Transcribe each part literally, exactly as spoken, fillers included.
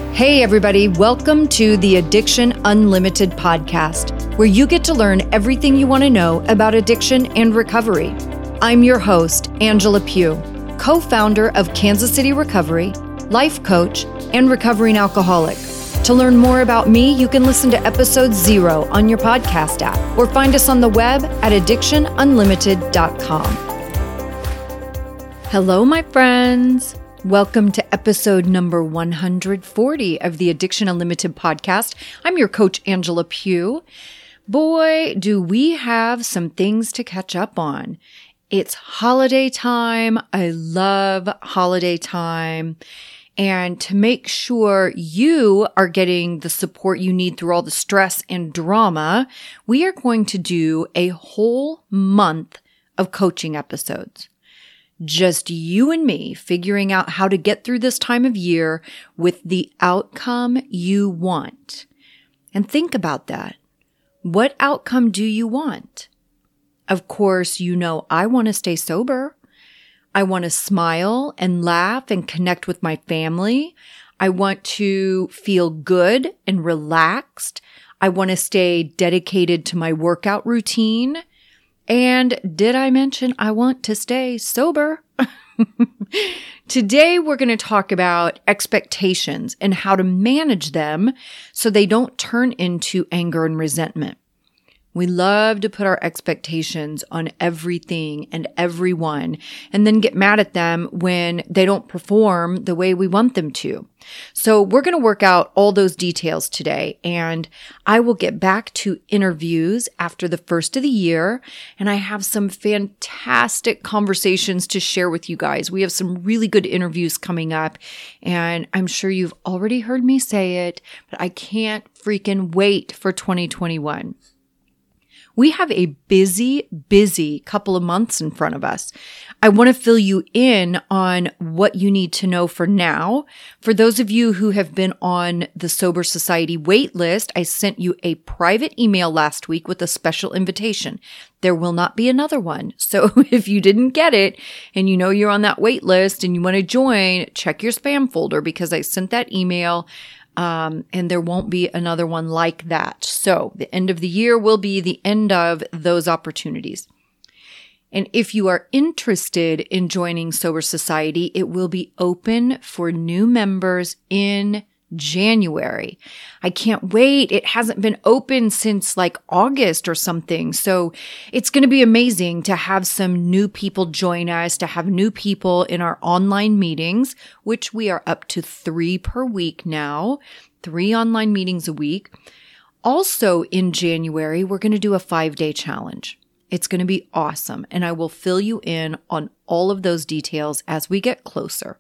Hey everybody, welcome to the Addiction Unlimited podcast, where you get to learn everything you want to know about addiction and recovery. I'm your host, Angela Pugh, co-founder of Kansas City Recovery, life coach, and recovering alcoholic. To learn more about me, you can listen to episode zero on your podcast app or find us on the web at addiction unlimited dot com. Hello, my friends. Welcome to episode number one hundred forty of the Addiction Unlimited podcast. I'm your coach, Angela Pugh. Boy, do we have some things to catch up on. It's holiday time. I love holiday time. And to make sure you are getting the support you need through all the stress and drama, we are going to do a whole month of coaching episodes. Just you and me figuring out how to get through this time of year with the outcome you want. And think about that. What outcome do you want? Of course, you know I want to stay sober. I want to smile and laugh and connect with my family. I want to feel good and relaxed. I want to stay dedicated to my workout routine. And did I mention I want to stay sober? Today, we're going to talk about expectations and how to manage them so they don't turn into anger and resentment. We love to put our expectations on everything and everyone and then get mad at them when they don't perform the way we want them to. So we're going to work out all those details today, and I will get back to interviews after the first of the year, and I have some fantastic conversations to share with you guys. We have some really good interviews coming up, and I'm sure you've already heard me say it, but I can't freaking wait for twenty twenty-one. We have a busy, busy couple of months in front of us. I want to fill you in on what you need to know for now. For those of you who have been on the Sober Society wait list, I sent you a private email last week with a special invitation. There will not be another one. So if you didn't get it and you know you're on that wait list and you want to join, check your spam folder because I sent that email. Um, and there won't be another one like that. So the end of the year will be the end of those opportunities. And if you are interested in joining Sober Society, it will be open for new members in January. I can't wait. It hasn't been open since like August or something. So it's going to be amazing to have some new people join us, to have new people in our online meetings, which we are up to three per week now, three online meetings a week. Also in January, we're going to do a five-day challenge. It's going to be awesome. And I will fill you in on all of those details as we get closer.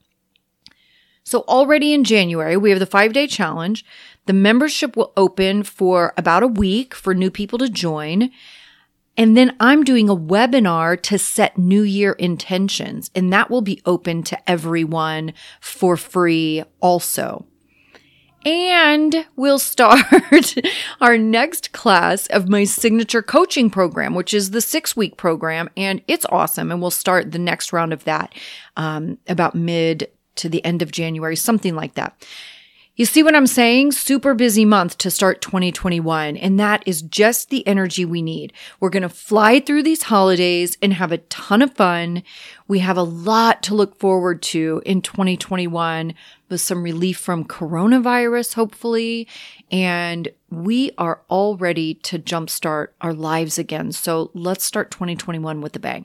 So already in January, we have the five-day challenge. The membership will open for about a week for new people to join. And then I'm doing a webinar to set New Year intentions, and that will be open to everyone for free also. And we'll start our next class of my signature coaching program, which is the six-week program, and it's awesome. And we'll start the next round of that um, about mid to the end of January, something like that. You see what I'm saying? Super busy month to start twenty twenty-one, and that is just the energy we need. We're going to fly through these holidays and have a ton of fun. We have a lot to look forward to in twenty twenty-one with some relief from coronavirus, hopefully, and we are all ready to jumpstart our lives again. So let's start twenty twenty-one with a bang.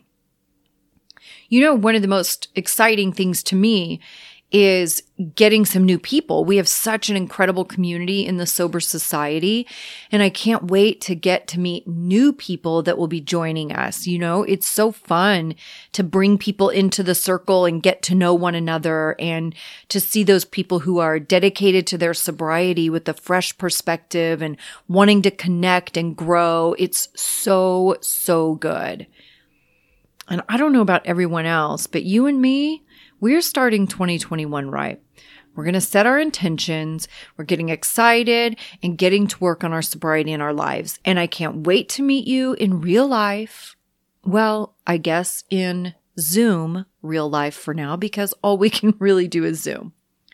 You know, one of the most exciting things to me is getting some new people. We have such an incredible community in the Sober Society, and I can't wait to get to meet new people that will be joining us. You know, it's so fun to bring people into the circle and get to know one another and to see those people who are dedicated to their sobriety with a fresh perspective and wanting to connect and grow. It's so, so good. And I don't know about everyone else, but you and me, we're starting twenty twenty-one right. We're going to set our intentions. We're getting excited and getting to work on our sobriety in our lives. And I can't wait to meet you in real life. Well, I guess in Zoom real life for now, because all we can really do is Zoom.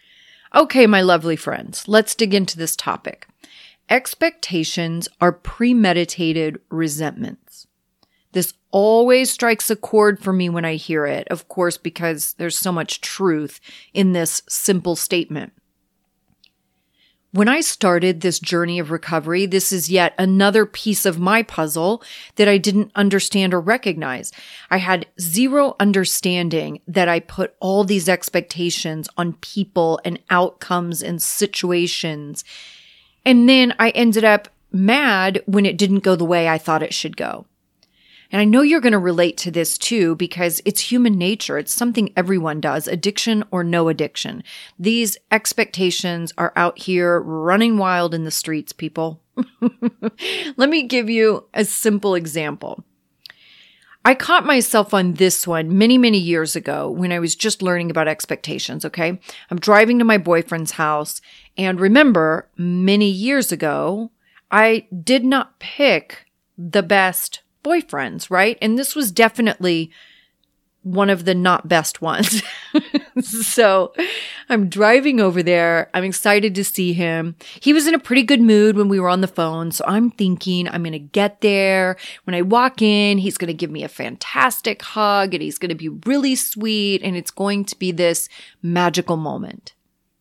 Okay, my lovely friends, let's dig into this topic. Expectations are premeditated resentments. This always strikes a chord for me when I hear it, of course, because there's so much truth in this simple statement. When I started this journey of recovery, this is yet another piece of my puzzle that I didn't understand or recognize. I had zero understanding that I put all these expectations on people and outcomes and situations. And then I ended up mad when it didn't go the way I thought it should go. And I know you're going to relate to this too, because it's human nature. It's something everyone does, addiction or no addiction. These expectations are out here running wild in the streets, people. Let me give you a simple example. I caught myself on this one many, many years ago when I was just learning about expectations, okay? I'm driving to my boyfriend's house, and remember, many years ago, I did not pick the best boyfriends, right? And this was definitely one of the not best ones. So I'm driving over there. I'm excited to see him. He was in a pretty good mood when we were on the phone. So I'm thinking I'm going to get there. When I walk in, he's going to give me a fantastic hug and he's going to be really sweet. And it's going to be this magical moment.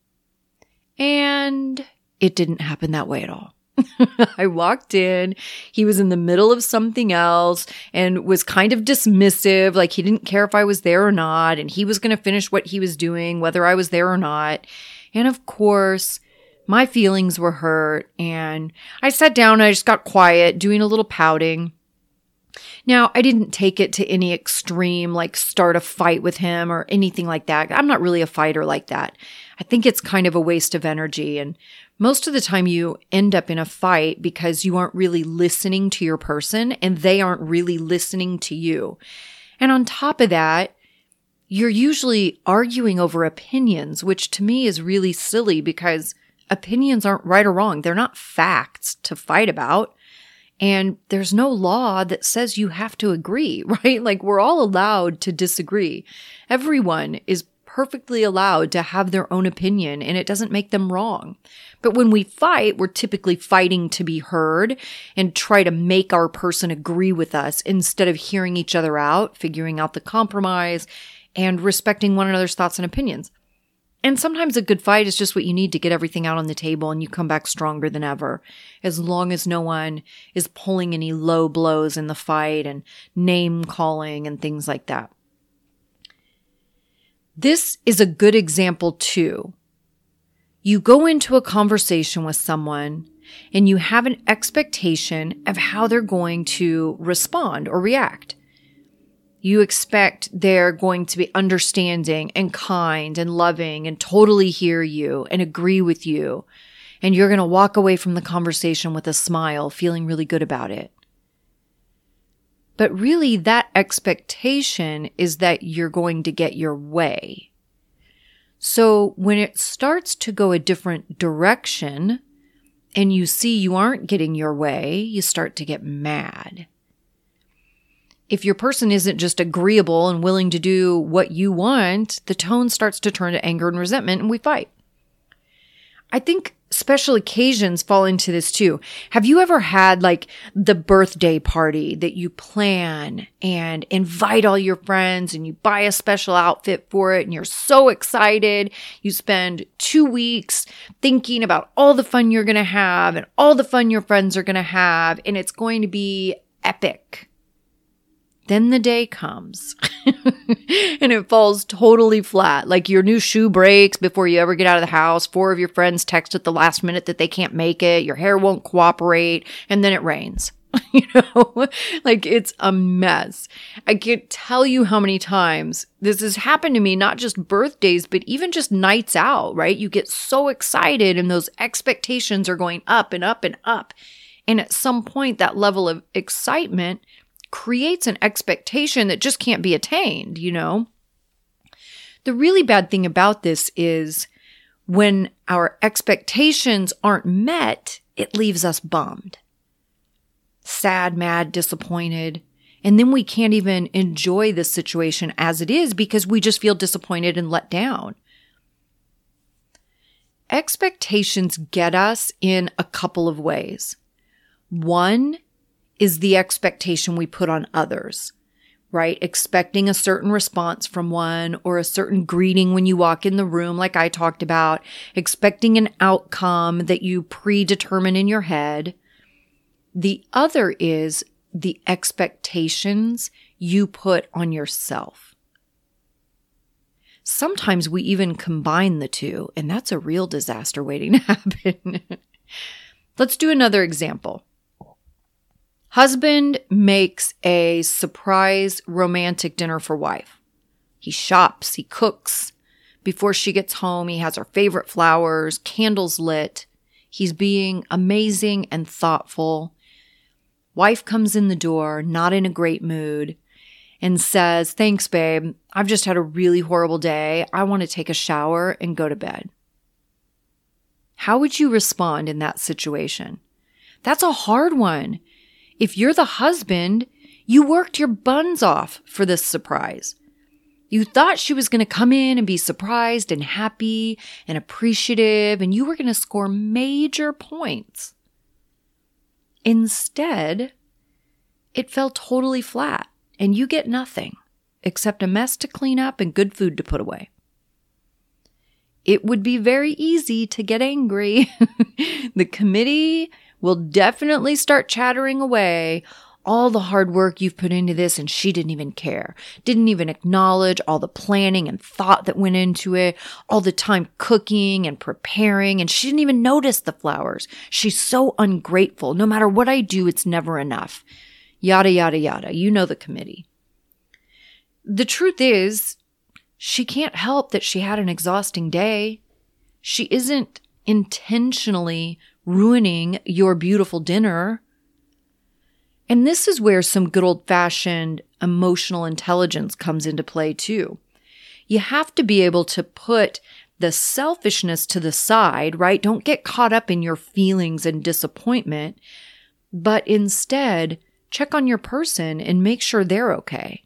And it didn't happen that way at all. I walked in, he was in the middle of something else and was kind of dismissive, like he didn't care if I was there or not, and he was going to finish what he was doing, whether I was there or not. And of course, my feelings were hurt, and I sat down and I just got quiet, doing a little pouting. Now, I didn't take it to any extreme, like start a fight with him or anything like that. I'm not really a fighter like that. I think it's kind of a waste of energy. And most of the time you end up in a fight because you aren't really listening to your person and they aren't really listening to you. And on top of that, you're usually arguing over opinions, which to me is really silly because opinions aren't right or wrong. They're not facts to fight about. And there's no law that says you have to agree, right? Like we're all allowed to disagree. Everyone is perfectly allowed to have their own opinion and it doesn't make them wrong. But when we fight, we're typically fighting to be heard and try to make our person agree with us instead of hearing each other out, figuring out the compromise, and respecting one another's thoughts and opinions. And sometimes a good fight is just what you need to get everything out on the table and you come back stronger than ever, as long as no one is pulling any low blows in the fight and name calling and things like that. This is a good example too. You go into a conversation with someone and you have an expectation of how they're going to respond or react. You expect they're going to be understanding and kind and loving and totally hear you and agree with you. And you're going to walk away from the conversation with a smile, feeling really good about it. But really, that expectation is that you're going to get your way. So when it starts to go a different direction and you see you aren't getting your way, you start to get mad. If your person isn't just agreeable and willing to do what you want, the tone starts to turn to anger and resentment and we fight. I think special occasions fall into this too. Have you ever had like the birthday party that you plan and invite all your friends and you buy a special outfit for it and you're so excited. You spend two weeks thinking about all the fun you're going to have and all the fun your friends are going to have and it's going to be epic. Then the day comes and it falls totally flat. Like your new shoe breaks before you ever get out of the house. Four of your friends text at the last minute that they can't make it. Your hair won't cooperate. And then it rains. You know, like it's a mess. I can't tell you how many times this has happened to me, not just birthdays, but even just nights out, right? You get so excited and those expectations are going up and up and up. And at some point, that level of excitement creates an expectation that just can't be attained, you know? The really bad thing about this is when our expectations aren't met, it leaves us bummed. Sad, mad, disappointed. And then we can't even enjoy the situation as it is because we just feel disappointed and let down. expectations get us in a couple of ways. One is the expectation we put on others, right? Expecting a certain response from one or a certain greeting when you walk in the room, like I talked about, expecting an outcome that you predetermine in your head. The other is the expectations you put on yourself. Sometimes we even combine the two, and that's a real disaster waiting to happen. Let's do another example. Husband makes a surprise romantic dinner for wife. He shops, he cooks. Before she gets home, he has her favorite flowers, candles lit. He's being amazing and thoughtful. Wife comes in the door, not in a great mood, and says, "Thanks, babe. I've just had a really horrible day. I want to take a shower and go to bed." How would you respond in that situation? That's a hard one. If you're the husband, you worked your buns off for this surprise. You thought she was going to come in and be surprised and happy and appreciative, and you were going to score major points. Instead, it fell totally flat, and you get nothing except a mess to clean up and good food to put away. It would be very easy to get angry. The committee will definitely start chattering away all the hard work you've put into this, and she didn't even care. Didn't even acknowledge all the planning and thought that went into it, all the time cooking and preparing, and she didn't even notice the flowers. She's so ungrateful. No matter what I do, it's never enough. Yada, yada, yada. You know the committee. The truth is, she can't help that she had an exhausting day. She isn't intentionally ruining your beautiful dinner. And this is where some good old-fashioned emotional intelligence comes into play too. You have to be able to put the selfishness to the side, right? Don't get caught up in your feelings and disappointment, but instead check on your person and make sure they're okay.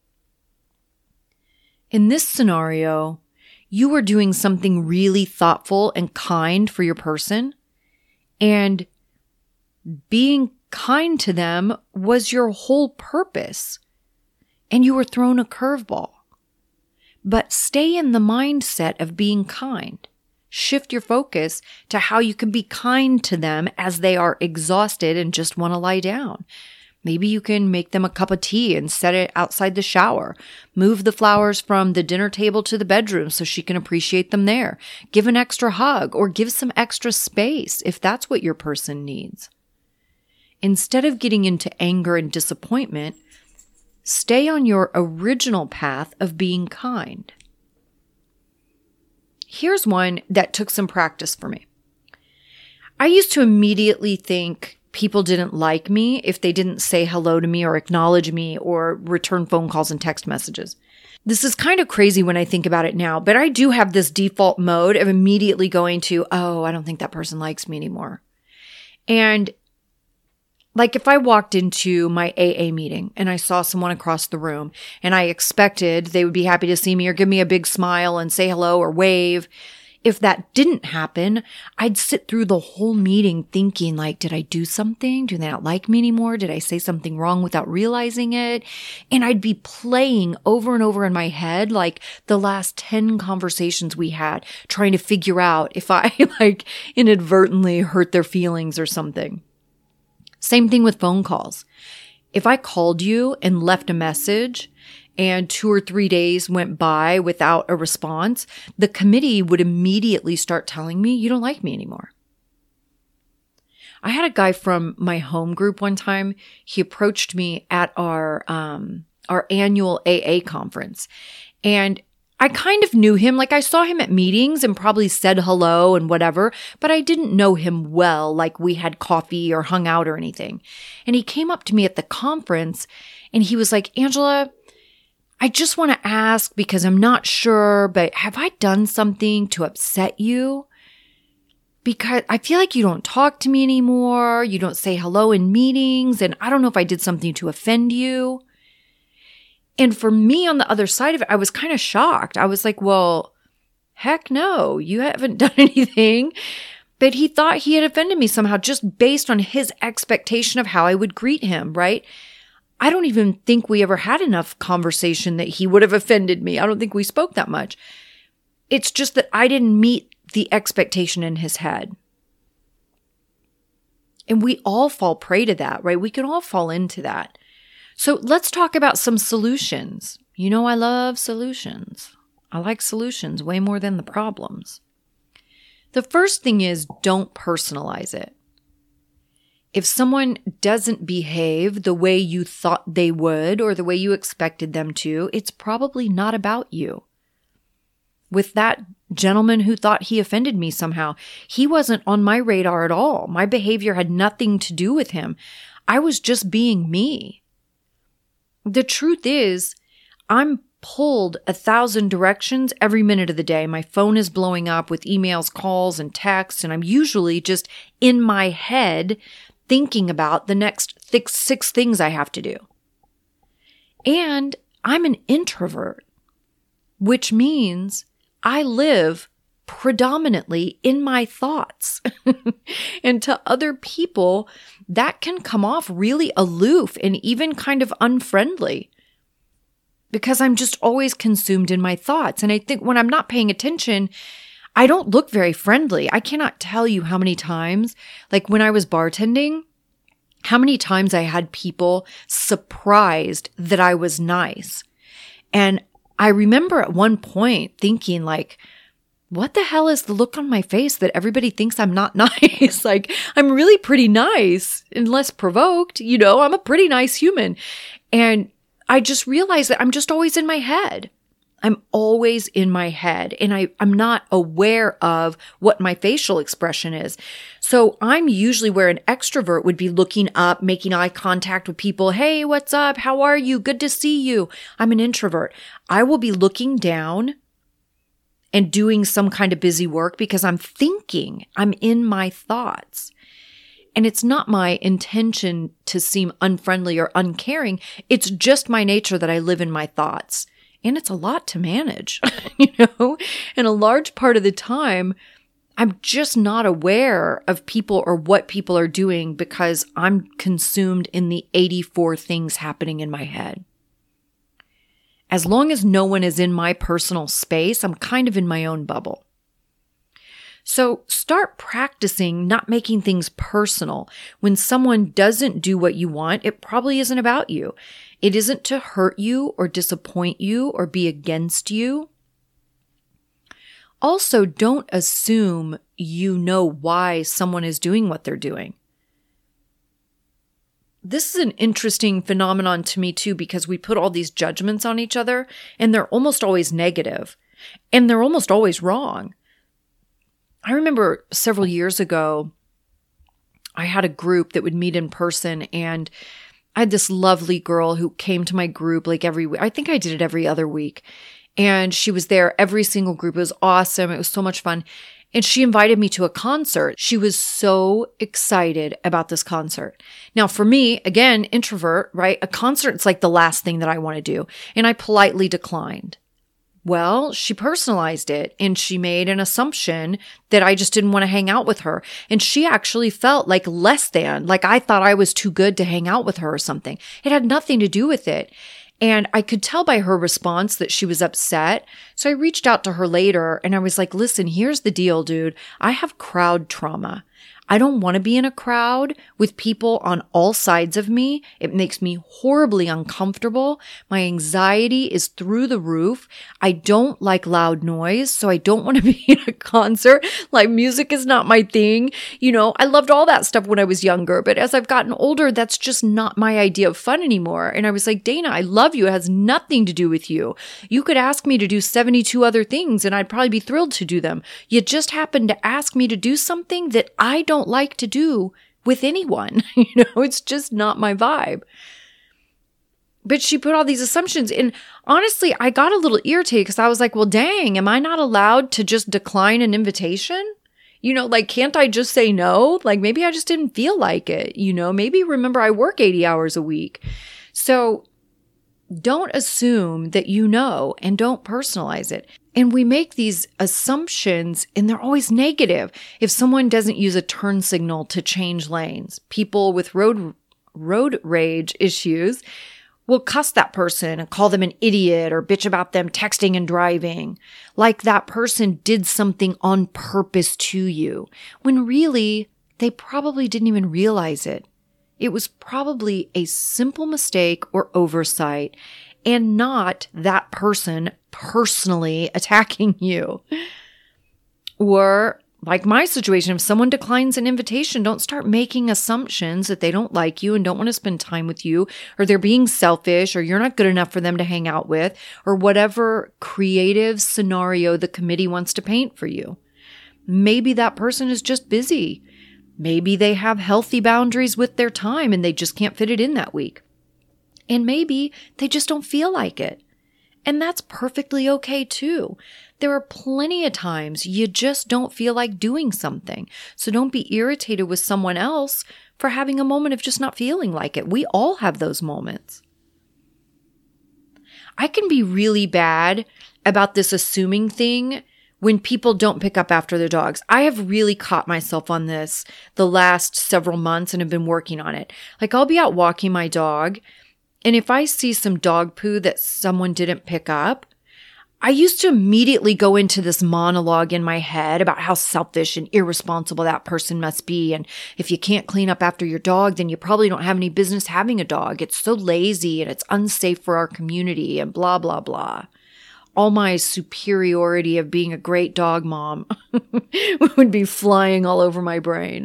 In this scenario, you were doing something really thoughtful and kind for your person, and being kind to them was your whole purpose, and you were thrown a curveball. But stay in the mindset of being kind. Shift your focus to how you can be kind to them as they are exhausted and just want to lie down. Maybe you can make them a cup of tea and set it outside the shower. Move the flowers from the dinner table to the bedroom so she can appreciate them there. Give an extra hug or give some extra space if that's what your person needs. Instead of getting into anger and disappointment, stay on your original path of being kind. Here's one that took some practice for me. I used to immediately think people didn't like me if they didn't say hello to me or acknowledge me or return phone calls and text messages. This is kind of crazy when I think about it now, but I do have this default mode of immediately going to, oh, I don't think that person likes me anymore. And like if I walked into my A A meeting and I saw someone across the room and I expected they would be happy to see me or give me a big smile and say hello or wave, if that didn't happen, I'd sit through the whole meeting thinking like, did I do something? Do they not like me anymore? Did I say something wrong without realizing it? And I'd be playing over and over in my head like the last ten conversations we had, trying to figure out if I like inadvertently hurt their feelings or something. Same thing with phone calls. If I called you and left a message and two or three days went by without a response, the committee would immediately start telling me, you don't like me anymore. I had a guy from my home group one time. He approached me at our, um, our annual A A conference, and I kind of knew him. Like I saw him at meetings and probably said hello and whatever, but I didn't know him well, like we had coffee or hung out or anything. And he came up to me at the conference and he was like, Angela, I just want to ask because I'm not sure, but have I done something to upset you? Because I feel like you don't talk to me anymore. You don't say hello in meetings. And I don't know if I did something to offend you. And for me on the other side of it, I was kind of shocked. I was like, well, Heck no, you haven't done anything. But he thought he had offended me somehow just based on his expectation of how I would greet him, right? I don't even think we ever had enough conversation that he would have offended me. I don't think we spoke that much. It's just that I didn't meet the expectation in his head. And we all fall prey to that, right? We can all fall into that. So let's talk about some solutions. You know, I love solutions. I like solutions way more than the problems. The first thing is don't personalize it. If someone doesn't behave the way you thought they would or the way you expected them to, it's probably not about you. With that gentleman who thought he offended me somehow, he wasn't on my radar at all. My behavior had nothing to do with him. I was just being me. The truth is, I'm pulled a thousand directions every minute of the day. My phone is blowing up with emails, calls, and texts, and I'm usually just in my head thinking about the next six, six things I have to do. And I'm an introvert, which means I live predominantly in my thoughts. And to other people, that can come off really aloof and even kind of unfriendly, because I'm just always consumed in my thoughts. And I think when I'm not paying attention, I don't look very friendly. I cannot tell you how many times, like when I was bartending, how many times I had people surprised that I was nice. And I remember at one point thinking like, what the hell is the look on my face that everybody thinks I'm not nice? Like, I'm really pretty nice unless provoked. You know, I'm a pretty nice human. And I just realized that I'm just always in my head. I'm always in my head, and I, I'm not aware of what my facial expression is. So I'm usually where an extrovert would be looking up, making eye contact with people. Hey, what's up? How are you? Good to see you. I'm an introvert. I will be looking down and doing some kind of busy work because I'm thinking, I'm in my thoughts. And it's not my intention to seem unfriendly or uncaring. It's just my nature that I live in my thoughts. And it's a lot to manage, you know? And a large part of the time, I'm just not aware of people or what people are doing because I'm consumed in the eighty-four things happening in my head. As long as no one is in my personal space, I'm kind of in my own bubble. So start practicing not making things personal. When someone doesn't do what you want, it probably isn't about you. It isn't to hurt you or disappoint you or be against you. Also, don't assume you know why someone is doing what they're doing. This is an interesting phenomenon to me too, because we put all these judgments on each other and they're almost always negative and they're almost always wrong. I remember several years ago, I had a group that would meet in person, and I had this lovely girl who came to my group like every week. I think I did it every other week. And she was there every single group. It was awesome. It was so much fun. And she invited me to a concert. She was so excited about this concert. Now, for me, again, introvert, right? A concert, it's like the last thing that I want to do. And I politely declined. Well, she personalized it and she made an assumption that I just didn't want to hang out with her. And she actually felt like less than, like I thought I was too good to hang out with her or something. It had nothing to do with it. And I could tell by her response that she was upset. So I reached out to her later and I was like, listen, here's the deal, dude. I have crowd trauma. I don't want to be in a crowd with people on all sides of me. It makes me horribly uncomfortable. My anxiety is through the roof. I don't like loud noise, so I don't want to be in a concert. Like, music is not my thing. You know, I loved all that stuff when I was younger, but as I've gotten older, that's just not my idea of fun anymore. And I was like, Dana, I love you. It has nothing to do with you. You could ask me to do seventy-two other things and I'd probably be thrilled to do them. You just happened to ask me to do something that I don't like to do with anyone. You know, it's just not my vibe. But she put all these assumptions, and honestly, I got a little irritated because I was like, well, dang, am I not allowed to just decline an invitation? You know, like, can't I just say no? Like, maybe I just didn't feel like it. You know, maybe remember I work eighty hours a week. So don't assume that you know, and don't personalize it. And we make these assumptions and they're always negative. If someone doesn't use a turn signal to change lanes, people with road road rage issues will cuss that person and call them an idiot or bitch about them texting and driving, like that person did something on purpose to you, when really they probably didn't even realize it. It was probably a simple mistake or oversight and not that person personally attacking you. Or like my situation, if someone declines an invitation, don't start making assumptions that they don't like you and don't want to spend time with you, or they're being selfish, or you're not good enough for them to hang out with, or whatever creative scenario the committee wants to paint for you. Maybe that person is just busy. Maybe they have healthy boundaries with their time and they just can't fit it in that week. And maybe they just don't feel like it. And that's perfectly okay too. There are plenty of times you just don't feel like doing something. So don't be irritated with someone else for having a moment of just not feeling like it. We all have those moments. I can be really bad about this assuming thing when people don't pick up after their dogs. I have really caught myself on this the last several months and have been working on it. Like I'll be out walking my dog, and if I see some dog poo that someone didn't pick up, I used to immediately go into this monologue in my head about how selfish and irresponsible that person must be. And if you can't clean up after your dog, then you probably don't have any business having a dog. It's so lazy and it's unsafe for our community and blah, blah, blah. All my superiority of being a great dog mom would be flying all over my brain.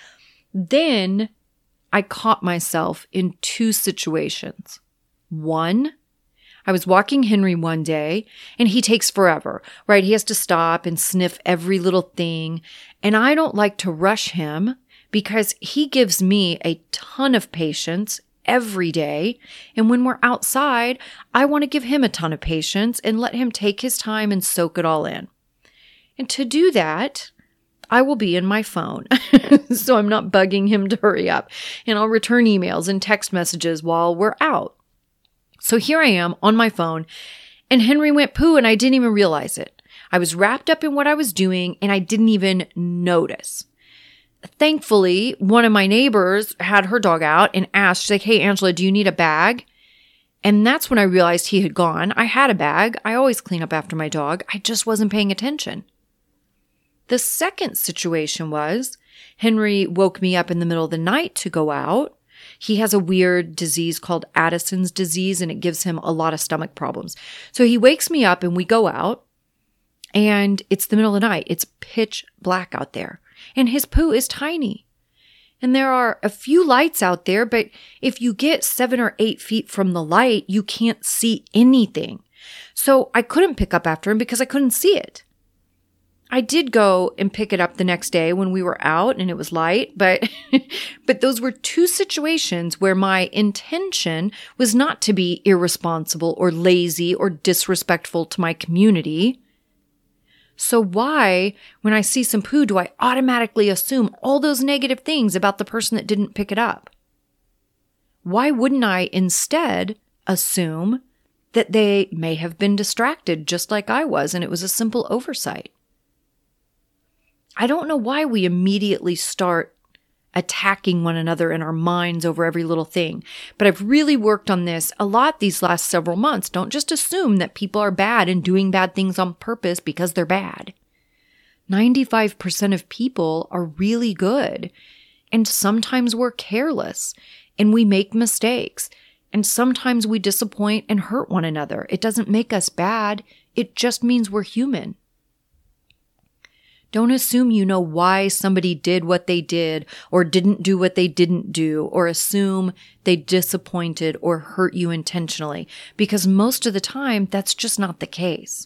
Then I caught myself in two situations. One, I was walking Henry one day and he takes forever, right? He has to stop and sniff every little thing. And I don't like to rush him because he gives me a ton of patience every day. And when we're outside, I want to give him a ton of patience and let him take his time and soak it all in. And to do that, I will be in my phone. So I'm not bugging him to hurry up. And I'll return emails and text messages while we're out. So here I am on my phone, and Henry went poo and I didn't even realize it. I was wrapped up in what I was doing and I didn't even notice. Thankfully, one of my neighbors had her dog out and asked, she's like, "Hey, Angela, do you need a bag?" And that's when I realized he had gone. I had a bag. I always clean up after my dog. I just wasn't paying attention. The second situation was Henry woke me up in the middle of the night to go out. He has a weird disease called Addison's disease, and it gives him a lot of stomach problems. So he wakes me up and we go out, and it's the middle of the night. It's pitch black out there, and his poo is tiny. And there are a few lights out there, but if you get seven or eight feet from the light, you can't see anything. So I couldn't pick up after him because I couldn't see it. I did go and pick it up the next day when we were out and it was light, but but those were two situations where my intention was not to be irresponsible or lazy or disrespectful to my community. So why, when I see some poo, do I automatically assume all those negative things about the person that didn't pick it up? Why wouldn't I instead assume that they may have been distracted just like I was and it was a simple oversight? I don't know why we immediately start attacking one another in our minds over every little thing, but I've really worked on this a lot these last several months. Don't just assume that people are bad and doing bad things on purpose because they're bad. ninety-five percent of people are really good, and sometimes we're careless and we make mistakes, and sometimes we disappoint and hurt one another. It doesn't make us bad. It just means we're human. Don't assume you know why somebody did what they did or didn't do what they didn't do, or assume they disappointed or hurt you intentionally, because most of the time that's just not the case.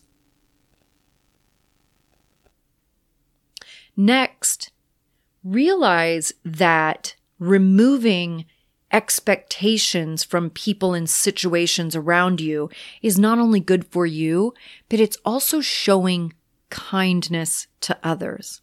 Next, realize that removing expectations from people and situations around you is not only good for you, but it's also showing kindness to others.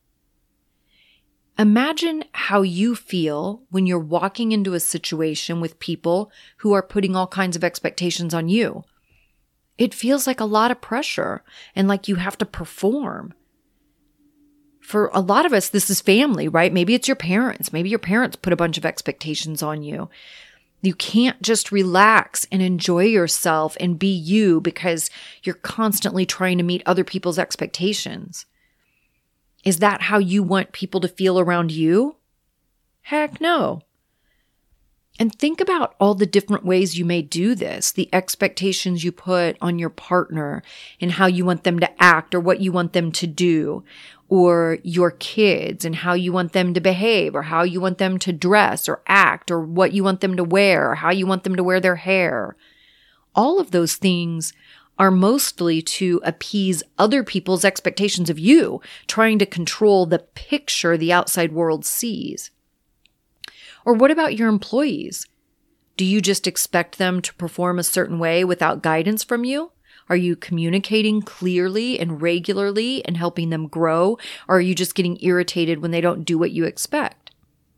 Imagine how you feel when you're walking into a situation with people who are putting all kinds of expectations on you. It feels like a lot of pressure and like you have to perform. For a lot of us, this is family, right? Maybe it's your parents. Maybe your parents put a bunch of expectations on you. You can't just relax and enjoy yourself and be you because you're constantly trying to meet other people's expectations. Is that how you want people to feel around you? Heck no. And think about all the different ways you may do this, the expectations you put on your partner and how you want them to act or what you want them to do, or your kids and how you want them to behave or how you want them to dress or act or what you want them to wear or how you want them to wear their hair. All of those things are mostly to appease other people's expectations of you, trying to control the picture the outside world sees. Or what about your employees? Do you just expect them to perform a certain way without guidance from you? Are you communicating clearly and regularly and helping them grow? Or are you just getting irritated when they don't do what you expect?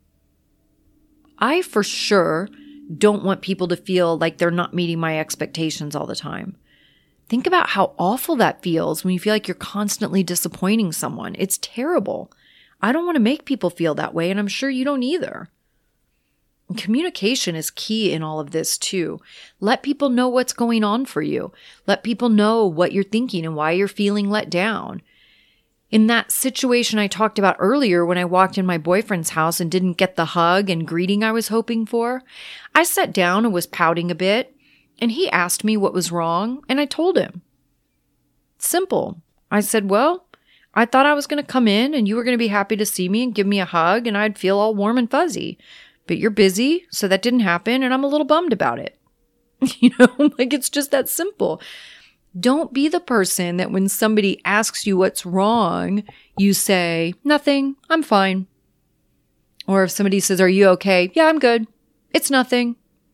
I for sure don't want people to feel like they're not meeting my expectations all the time. Think about how awful that feels when you feel like you're constantly disappointing someone. It's terrible. I don't want to make people feel that way, and I'm sure you don't either. Communication is key in all of this too. Let people know what's going on for you. Let people know what you're thinking and why you're feeling let down. In that situation I talked about earlier when I walked in my boyfriend's house and didn't get the hug and greeting I was hoping for, I sat down and was pouting a bit, and he asked me what was wrong, and I told him. Simple. I said, well, I thought I was going to come in and you were going to be happy to see me and give me a hug and I'd feel all warm and fuzzy. But you're busy, so that didn't happen, and I'm a little bummed about it. You know, like it's just that simple. Don't be the person that when somebody asks you what's wrong, you say, nothing, I'm fine. Or if somebody says, are you okay? Yeah, I'm good. It's nothing.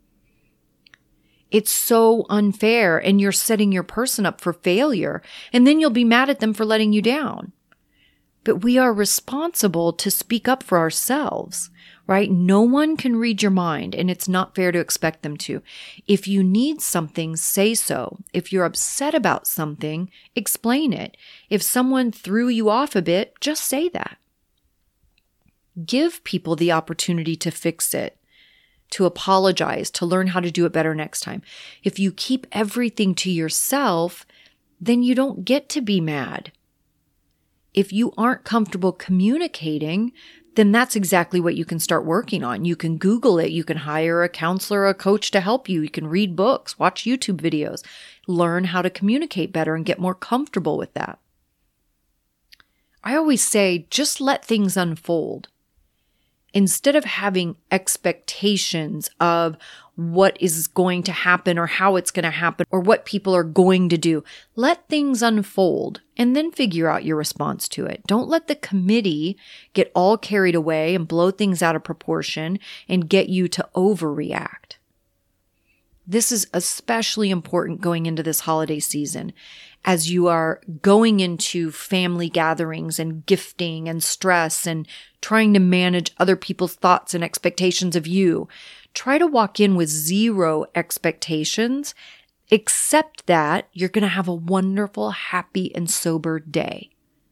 It's so unfair, and you're setting your person up for failure, and then you'll be mad at them for letting you down. But we are responsible to speak up for ourselves, right? No one can read your mind, and it's not fair to expect them to. If you need something, say so. If you're upset about something, explain it. If someone threw you off a bit, just say that. Give people the opportunity to fix it, to apologize, to learn how to do it better next time. If you keep everything to yourself, then you don't get to be mad. If you aren't comfortable communicating, then that's exactly what you can start working on. You can Google it. You can hire a counselor or a coach to help you. You can read books, watch YouTube videos, learn how to communicate better and get more comfortable with that. I always say, just let things unfold. Instead of having expectations of what is going to happen or how it's going to happen or what people are going to do, let things unfold and then figure out your response to it. Don't let the committee get all carried away and blow things out of proportion and get you to overreact. This is especially important going into this holiday season as you are going into family gatherings and gifting and stress and trying to manage other people's thoughts and expectations of you. Try to walk in with zero expectations, except that you're going to have a wonderful, happy, and sober day.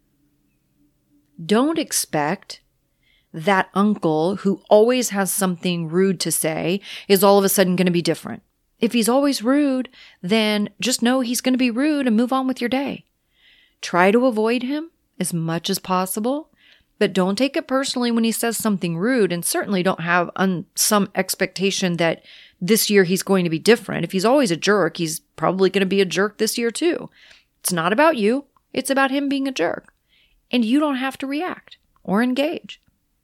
Don't expect that uncle who always has something rude to say is all of a sudden going to be different. If he's always rude, then just know he's going to be rude and move on with your day. Try to avoid him as much as possible, but don't take it personally when he says something rude, and certainly don't have un- some expectation that this year he's going to be different. If he's always a jerk, he's probably going to be a jerk this year too. It's not about you. It's about him being a jerk. And you don't have to react or engage.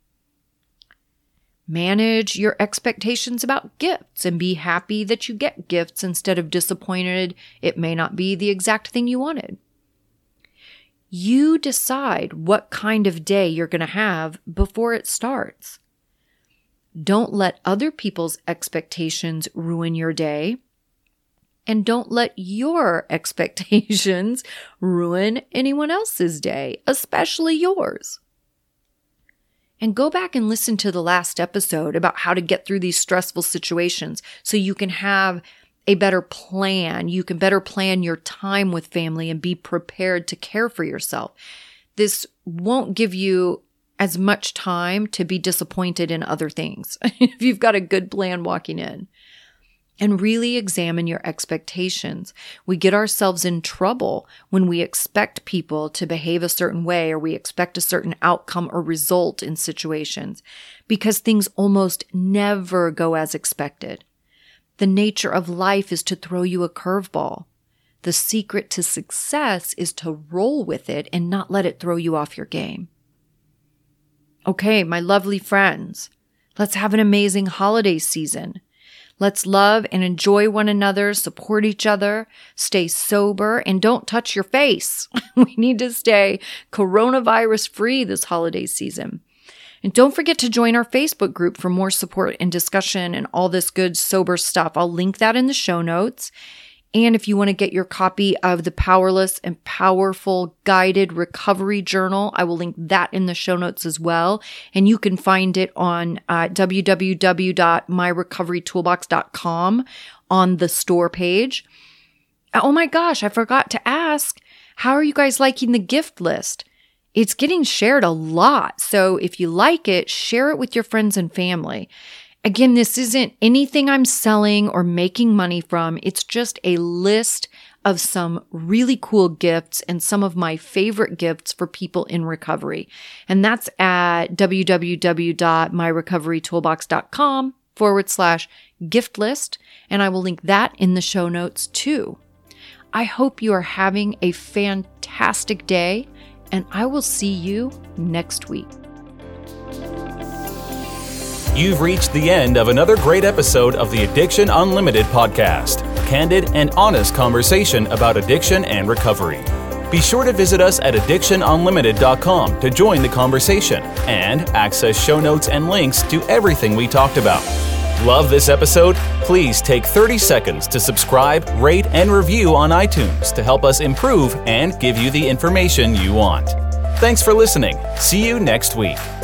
Manage your expectations about gifts and be happy that you get gifts instead of disappointed it may not be the exact thing you wanted. You decide what kind of day you're going to have before it starts. Don't let other people's expectations ruin your day. And don't let your expectations ruin anyone else's day, especially yours. And go back and listen to the last episode about how to get through these stressful situations so you can have a better plan. You can better plan your time with family and be prepared to care for yourself. This won't give you as much time to be disappointed in other things if you've got a good plan walking in. And really examine your expectations. We get ourselves in trouble when we expect people to behave a certain way, or we expect a certain outcome or result in situations, because things almost never go as expected. The nature of life is to throw you a curveball. The secret to success is to roll with it and not let it throw you off your game. Okay, my lovely friends, let's have an amazing holiday season. Let's love and enjoy one another, support each other, stay sober, and don't touch your face. We need to stay coronavirus free this holiday season. And don't forget to join our Facebook group for more support and discussion and all this good sober stuff. I'll link that in the show notes. And if you want to get your copy of the Powerless and Powerful Guided Recovery Journal, I will link that in the show notes as well. And you can find it on uh, w w w dot my recovery toolbox dot com on the store page. Oh my gosh, I forgot to ask, how are you guys liking the gift list? It's getting shared a lot. So if you like it, share it with your friends and family. Again, this isn't anything I'm selling or making money from. It's just a list of some really cool gifts and some of my favorite gifts for people in recovery. And that's at w w w dot my recovery toolbox dot com forward slash gift list. And I will link that in the show notes too. I hope you are having a fantastic day, and I will see you next week. You've reached the end of another great episode of the Addiction Unlimited podcast. Candid and honest conversation about addiction and recovery. Be sure to visit us at addiction unlimited dot com to join the conversation and access show notes and links to everything we talked about. Love this episode? Please take thirty seconds to subscribe, rate, and review on iTunes to help us improve and give you the information you want. Thanks for listening. See you next week.